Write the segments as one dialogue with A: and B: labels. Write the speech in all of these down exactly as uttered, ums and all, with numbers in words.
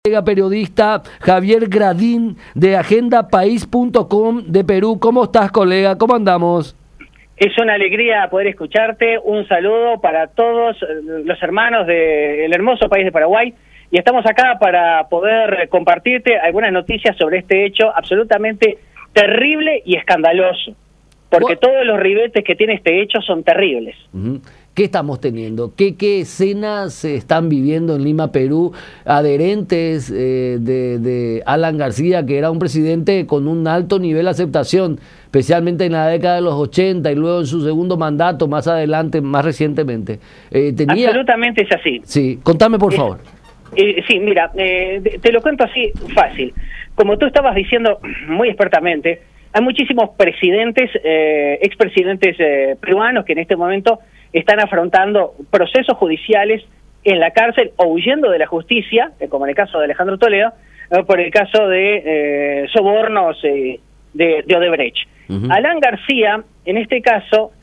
A: Colega periodista Javier Gradín de agenda país punto com de Perú. ¿Cómo estás, colega? ¿Cómo andamos?
B: Es una alegría poder escucharte. Un saludo para todos los hermanos del hermoso país de Paraguay. Y estamos acá para poder compartirte algunas noticias sobre este hecho absolutamente terrible y escandaloso. Porque todos los ribetes que tiene este hecho son terribles.
A: Uh-huh. ¿Qué estamos teniendo? ¿Qué, qué escenas se están viviendo en Lima, Perú? Adherentes eh, de, de Alan García, que era un presidente con un alto nivel de aceptación, especialmente en la década de los ochenta y luego en su segundo mandato, más adelante, más recientemente. Eh, tenía...
B: Absolutamente es así.
A: Sí, contame por
B: es,
A: favor.
B: Eh, sí, mira, eh, te lo cuento así, fácil. Como tú estabas diciendo muy expertamente, hay muchísimos presidentes, eh, expresidentes eh, peruanos que en este momento están afrontando procesos judiciales en la cárcel o huyendo de la justicia, eh, como en el caso de Alejandro Toledo, eh, por el caso de eh, sobornos eh, de, de Odebrecht. Uh-huh. Alan García, en este caso,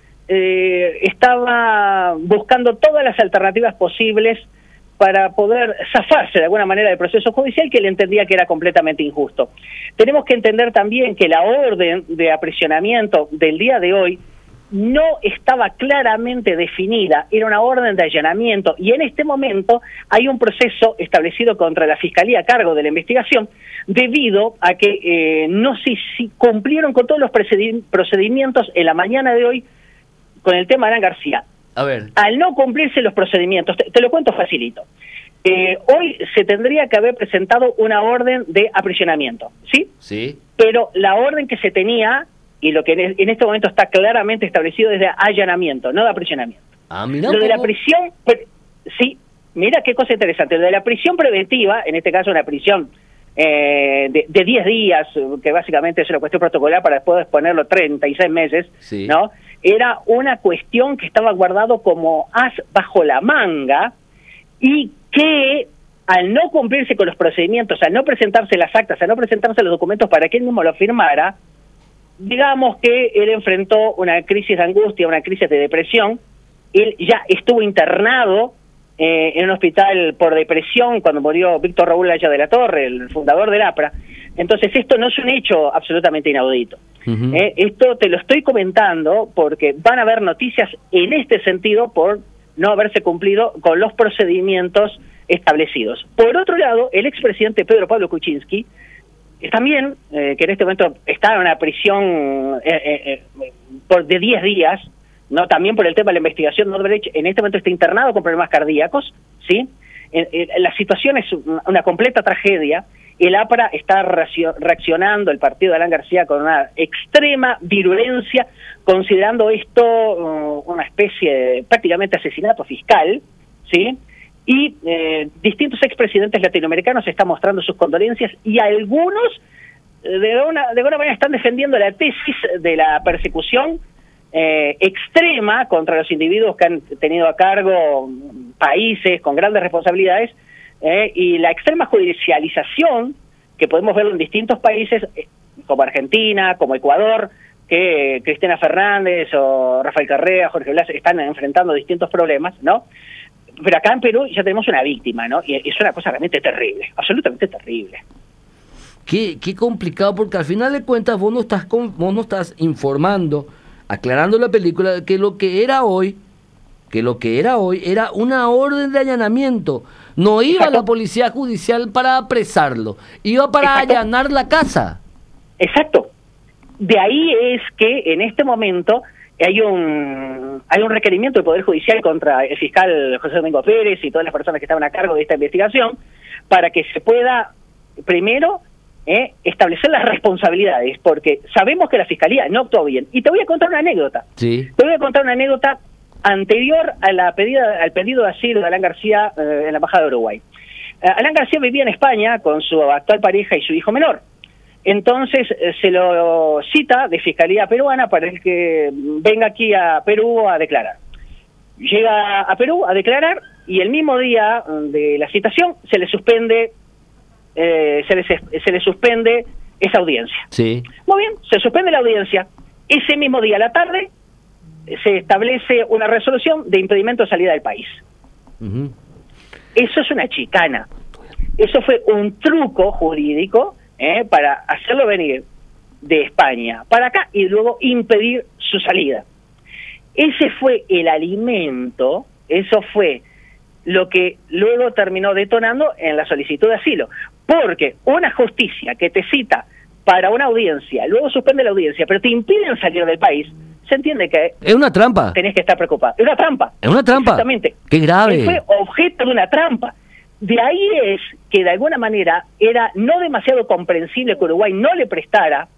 B: eh, estaba buscando todas las alternativas posibles para poder zafarse de alguna manera del proceso judicial que él entendía que era completamente injusto. Tenemos que entender también que la orden de aprisionamiento del día de hoy no estaba claramente definida, era una orden de allanamiento, y en este momento hay un proceso establecido contra la Fiscalía a cargo de la investigación, debido a que eh, no sé si cumplieron con todos los procedimientos en la mañana de hoy con el tema de Alan García.
A: A ver.
B: Al no cumplirse los procedimientos, te, te lo cuento facilito, eh, hoy se tendría que haber presentado una orden de aprisionamiento, ¿sí? Sí. Pero la orden que se tenía, y lo que en, en este momento está claramente establecido, es de allanamiento, no de aprisionamiento. Ah, mira. Lo de la prisión, sí, mira qué cosa interesante, lo de la prisión preventiva, en este caso una prisión eh, de, de diez días, que básicamente es una cuestión protocolar para después exponerlo treinta y seis meses, sí, ¿no? Era una cuestión que estaba guardado como as bajo la manga y que al no cumplirse con los procedimientos, al no presentarse las actas, al no presentarse los documentos para que él mismo lo firmara, digamos que él enfrentó una crisis de angustia, una crisis de depresión. Él ya estuvo internado eh, en un hospital por depresión cuando murió Víctor Raúl Laya de la Torre, el fundador del APRA. Entonces esto no es un hecho absolutamente inaudito. Uh-huh. eh, esto te lo estoy comentando porque van a haber noticias en este sentido por no haberse cumplido con los procedimientos establecidos. Por otro lado, el expresidente Pedro Pablo Kuczynski, también, eh, que en este momento está en una prisión eh, eh, eh, por de diez días, no también por el tema de la investigación de Odebrecht, en este momento está internado con problemas cardíacos, ¿sí? Eh, eh, la situación es una, una completa tragedia. El APRA está reaccionando, el partido de Alan García, con una extrema virulencia, considerando esto uh, una especie de prácticamente asesinato fiscal, ¿sí? Y eh, distintos expresidentes latinoamericanos están mostrando sus condolencias y algunos de una, de alguna manera están defendiendo la tesis de la persecución eh, extrema contra los individuos que han tenido a cargo países con grandes responsabilidades eh, y la extrema judicialización que podemos ver en distintos países eh, como Argentina, como Ecuador, que eh, Cristina Fernández o Rafael Correa, Jorge Blas están enfrentando distintos problemas, ¿no? Pero acá en Perú ya tenemos una víctima, ¿no? Y es una cosa realmente terrible, absolutamente terrible.
A: Qué, qué complicado, porque al final de cuentas vos no estás con, vos no estás informando, aclarando la película, que lo que era hoy, que lo que era hoy era una orden de allanamiento. No iba Exacto. la policía judicial para apresarlo, iba para Exacto. allanar la casa.
B: Exacto. De ahí es que en este momento hay un hay un requerimiento del Poder Judicial contra el fiscal José Domingo Pérez y todas las personas que estaban a cargo de esta investigación para que se pueda, primero, eh, establecer las responsabilidades, porque sabemos que la Fiscalía no actuó bien. Y te voy a contar una anécdota. Sí. Te voy a contar una anécdota anterior a la pedida, al pedido de asilo de Alan García eh, en la Embajada de Uruguay. Eh, Alan García vivía en España con su actual pareja y su hijo menor. Entonces eh, se lo cita de Fiscalía peruana para el que venga aquí a Perú a declarar. Llega a Perú a declarar y el mismo día de la citación se le suspende eh, se, le, se le suspende esa audiencia. Sí. Muy bien, se suspende la audiencia. Ese mismo día a la tarde se establece una resolución de impedimento de salida del país. Uh-huh. Eso es una chicana. Eso fue un truco jurídico eh, para hacerlo venir de España para acá y luego impedir su salida. Ese fue el alimento, eso fue lo que luego terminó detonando en la solicitud de asilo. Porque una justicia que te cita para una audiencia, luego suspende la audiencia, pero te impiden salir del país, se entiende que
A: es una trampa.
B: Tenés que estar preocupado. Es una trampa.
A: Es una trampa.
B: Exactamente.
A: Qué grave.
B: Él fue objeto de una trampa. De ahí es que de alguna manera era no demasiado comprensible que Uruguay no le prestara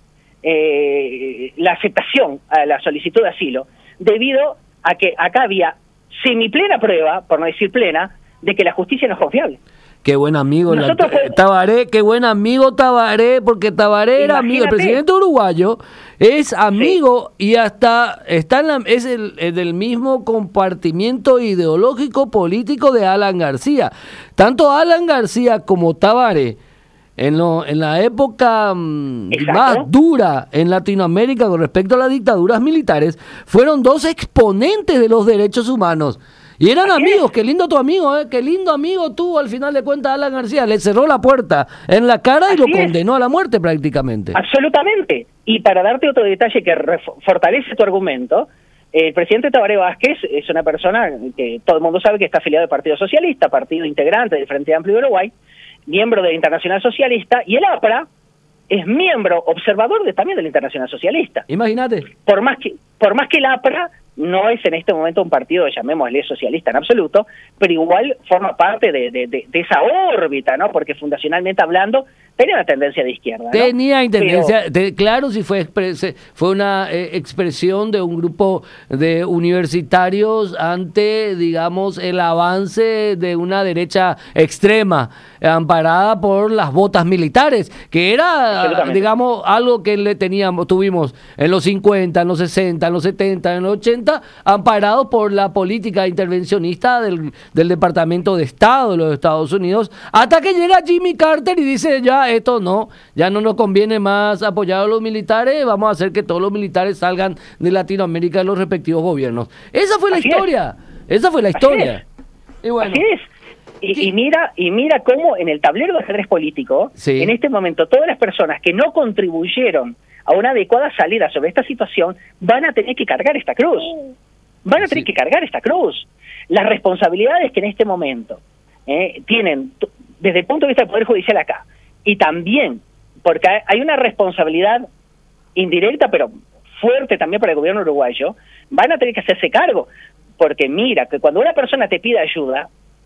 B: eh, la aceptación a la solicitud de asilo, debido a que acá había semiplena prueba, por no decir plena, de que la justicia no es confiable.
A: Qué buen amigo la,
B: fue,
A: Tabaré, qué buen amigo Tabaré, porque Tabaré era amigo, el presidente uruguayo es amigo sí. y hasta está en la, es el, el del mismo compartimiento ideológico político de Alan García. Tanto Alan García como Tabaré, en, lo, en la época mm, más dura en Latinoamérica con respecto a las dictaduras militares, fueron dos exponentes de los derechos humanos. Y eran Así amigos, es. Qué lindo tu amigo, ¿eh? Qué lindo amigo tuvo al final de cuentas Alan García. Le cerró la puerta en la cara y Así lo es. condenó a la muerte prácticamente.
B: Absolutamente. Y para darte otro detalle que fortalece tu argumento, el presidente Tabaré Vázquez es una persona que todo el mundo sabe que está afiliado al Partido Socialista, partido integrante del Frente Amplio de Uruguay, miembro de la Internacional Socialista, y el APRA es miembro observador de, también de la Internacional Socialista.
A: Imagínate.
B: Por más que, por más que el APRA no es en este momento un partido, llamémosle socialista en absoluto, pero igual forma parte de, de, de, de esa órbita, ¿no? Porque fundacionalmente hablando tenía una tendencia de izquierda, ¿no?
A: Tenía tendencia, de, claro, si fue fue una eh, expresión de un grupo de universitarios ante, digamos, el avance de una derecha extrema, amparada por las botas militares, que era, digamos, algo que le teníamos, tuvimos en los cincuenta, en los sesenta, en los setenta, en los ochenta, amparado por la política intervencionista del, del Departamento de Estado de los Estados Unidos, hasta que llega Jimmy Carter y dice, ya esto no, ya no nos conviene más apoyar a los militares, vamos a hacer que todos los militares salgan de Latinoamérica de los respectivos gobiernos. Esa fue la Así historia, es. esa fue la historia.
B: Así, y bueno, Así es. Y, y mira y mira cómo en el tablero de ajedrez político, sí. en este momento, todas las personas que no contribuyeron a una adecuada salida sobre esta situación van a tener que cargar esta cruz. Van a tener sí. que cargar esta cruz. Las responsabilidades que en este momento eh, tienen, desde el punto de vista del Poder Judicial acá, y también, porque hay una responsabilidad indirecta, pero fuerte también para el gobierno uruguayo, van a tener que hacerse cargo. Porque mira, que cuando una persona te pide ayuda,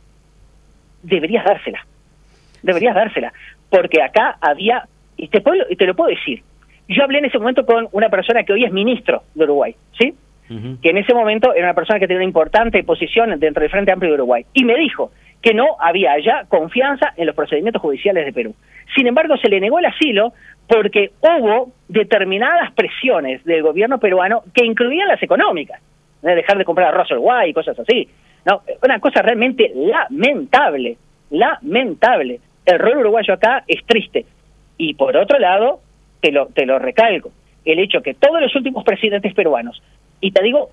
B: deberías dársela. Deberías dársela. Porque acá había, y te, puedo, y te lo puedo decir, yo hablé en ese momento con una persona que hoy es ministro de Uruguay, ¿sí? Uh-huh. Que en ese momento era una persona que tenía una importante posición dentro del Frente Amplio de Uruguay. Y me dijo que no había ya confianza en los procedimientos judiciales de Perú. Sin embargo, se le negó el asilo porque hubo determinadas presiones del gobierno peruano que incluían las económicas, de dejar de comprar arroz Uruguay y cosas así. No, una cosa realmente lamentable, lamentable. El rol uruguayo acá es triste. Y por otro lado, te lo, te lo recalco, el hecho que todos los últimos presidentes peruanos, y te digo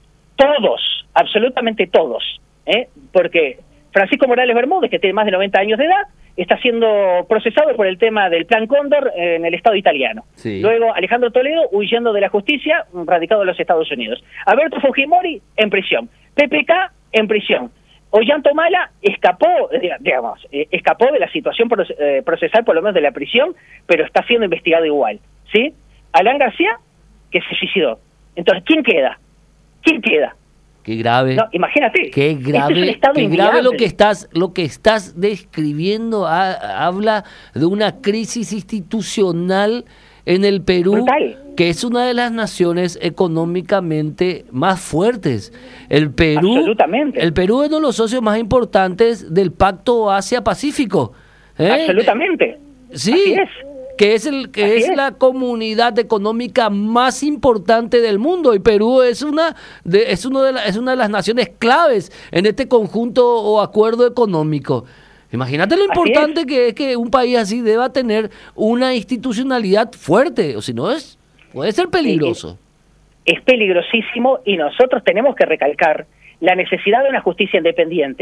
B: todos, absolutamente todos, ¿eh? porque Francisco Morales Bermúdez, que tiene más de noventa años de edad, está siendo procesado por el tema del Plan Cóndor en el Estado italiano. Sí. Luego Alejandro Toledo huyendo de la justicia, radicado en los Estados Unidos. Alberto Fujimori en prisión. P P K en prisión. Ollanta Humala escapó, digamos, escapó de la situación procesal, por lo menos de la prisión, pero está siendo investigado igual, ¿sí? Alan García, que se suicidó. Entonces, ¿quién queda? ¿Quién queda?
A: Qué grave.
B: No, imagínate.
A: Qué grave, este es qué grave lo que estás, lo que estás describiendo. Ha, habla de una crisis institucional en el Perú, brutal, que es una de las naciones económicamente más fuertes. El Perú,
B: absolutamente.
A: El Perú es uno de los socios más importantes del Pacto Asia-Pacífico. ¿eh?
B: Absolutamente.
A: Sí.
B: Así es.
A: que es el que es, es la comunidad económica más importante del mundo, y Perú es una de, es uno de la, es una de las naciones claves en este conjunto o acuerdo económico. Imagínate lo importante es. que es que un país así deba tener una institucionalidad fuerte, o si no es puede ser peligroso.
B: Es, es peligrosísimo, y nosotros tenemos que recalcar la necesidad de una justicia independiente,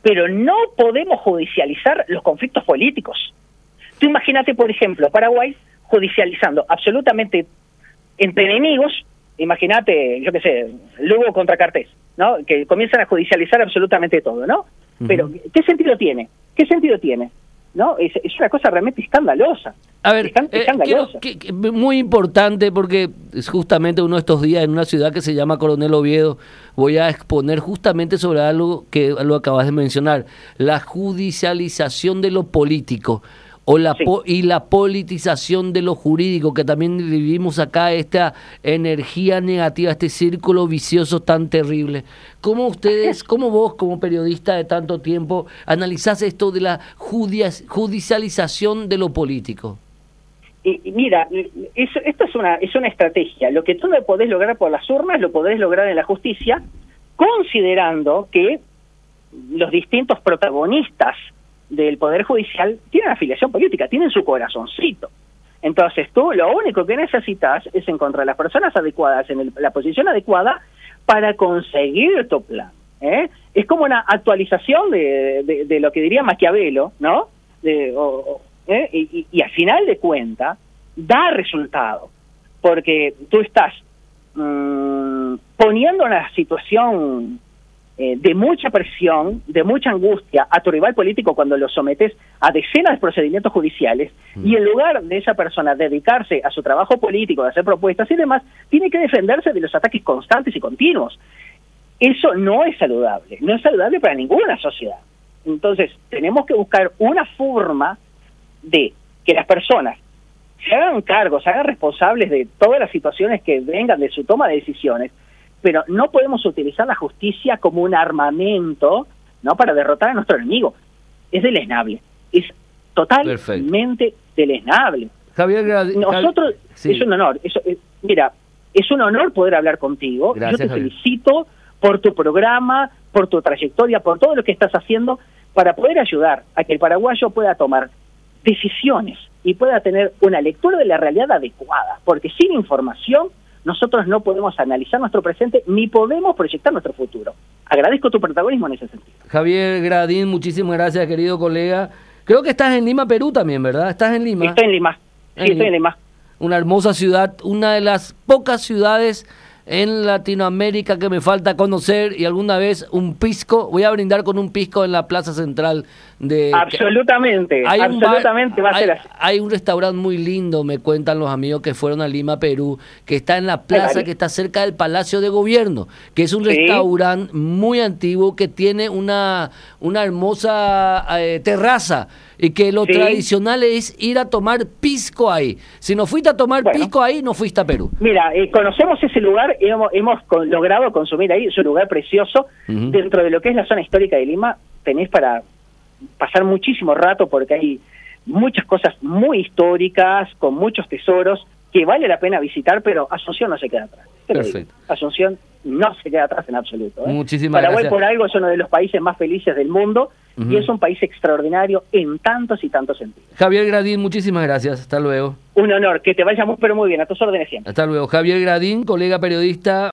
B: pero no podemos judicializar los conflictos políticos. Tú imagínate, por ejemplo, Paraguay judicializando absolutamente entre enemigos, imagínate, yo qué sé, Lugo contra Cartés, ¿no? Que comienzan a judicializar absolutamente todo, ¿no? Uh-huh. Pero, ¿qué sentido tiene? ¿Qué sentido tiene? ¿No? Es, es una cosa realmente escandalosa.
A: A ver, Escand- eh, escandalosa. Quiero, que, que, muy importante, porque es justamente uno de estos días en una ciudad que se llama Coronel Oviedo, voy a exponer justamente sobre algo que lo acabas de mencionar, la judicialización de lo político. O la sí. po- y la politización de lo jurídico, que también vivimos acá, esta energía negativa, este círculo vicioso tan terrible. ¿Cómo ustedes, cómo vos como periodista de tanto tiempo analizás esto de la judici- judicialización de lo político?
B: Y, y mira, es, esto es una, es una estrategia. Lo que tú no podés lograr por las urnas, lo podés lograr en la justicia, considerando que los distintos protagonistas del Poder Judicial tienen afiliación política, tienen su corazoncito. Entonces tú lo único que necesitas es encontrar las personas adecuadas en el, la posición adecuada para conseguir tu plan, ¿eh? Es como una actualización de, de, de lo que diría Maquiavelo, ¿no? De, o, ¿eh? y, y, y al final de cuentas da resultado, porque tú estás mmm, poniendo una situación Eh, de mucha presión, de mucha angustia a tu rival político cuando lo sometes a decenas de procedimientos judiciales, mm. y en lugar de esa persona dedicarse a su trabajo político, de hacer propuestas y demás, tiene que defenderse de los ataques constantes y continuos. Eso no es saludable, no es saludable para ninguna sociedad. Entonces, tenemos que buscar una forma de que las personas se hagan cargo, se hagan responsables de todas las situaciones que vengan de su toma de decisiones, pero no podemos utilizar la justicia como un armamento, ¿no?, para derrotar a nuestro enemigo. Es deleznable, es totalmente Perfecto. deleznable.
A: Javier Gradi,
B: Nosotros, sí. es un honor, es, es, mira, es un honor poder hablar contigo.
A: Gracias,
B: Yo te
A: Javier.
B: felicito por tu programa, por tu trayectoria, por todo lo que estás haciendo para poder ayudar a que el paraguayo pueda tomar decisiones y pueda tener una lectura de la realidad adecuada, porque sin información nosotros no podemos analizar nuestro presente ni podemos proyectar nuestro futuro. Agradezco tu protagonismo en ese sentido.
A: Javier Gradín, muchísimas gracias, querido colega. Creo que estás en Lima, Perú también, ¿verdad? ¿Estás en Lima?
B: Estoy en Lima, sí, en estoy Lima. en Lima.
A: Una hermosa ciudad, una de las pocas ciudades en Latinoamérica que me falta conocer, y alguna vez un pisco, voy a brindar con un pisco en la plaza central de...
B: Absolutamente, hay absolutamente
A: bar,
B: va a ser
A: hay,
B: así.
A: Hay un restaurante muy lindo, me cuentan los amigos que fueron a Lima, Perú, que está en la plaza, vale. que está cerca del Palacio de Gobierno, que es un sí. restaurante muy antiguo que tiene una, una hermosa eh, terraza, y que lo sí. tradicional es ir a tomar pisco ahí. Si no fuiste a tomar bueno. pisco ahí, no fuiste a Perú.
B: Mira, eh, conocemos ese lugar, hemos, hemos con, logrado consumir ahí, es un lugar precioso. Uh-huh. Dentro de lo que es la zona histórica de Lima, tenés para pasar muchísimo rato, porque hay muchas cosas muy históricas, con muchos tesoros, que vale la pena visitar, pero Asunción no se queda atrás.
A: Perfecto.
B: Asunción no se queda atrás en absoluto. ¿eh?
A: Muchísimas
B: Paraguay,
A: gracias.
B: por algo, es uno de los países más felices del mundo, uh-huh. y es un país extraordinario en tantos y tantos sentidos.
A: Javier Gradín, muchísimas gracias. Hasta luego.
B: Un honor, que te vaya muy, pero muy bien. A tus órdenes siempre.
A: Hasta luego. Javier Gradín, colega periodista.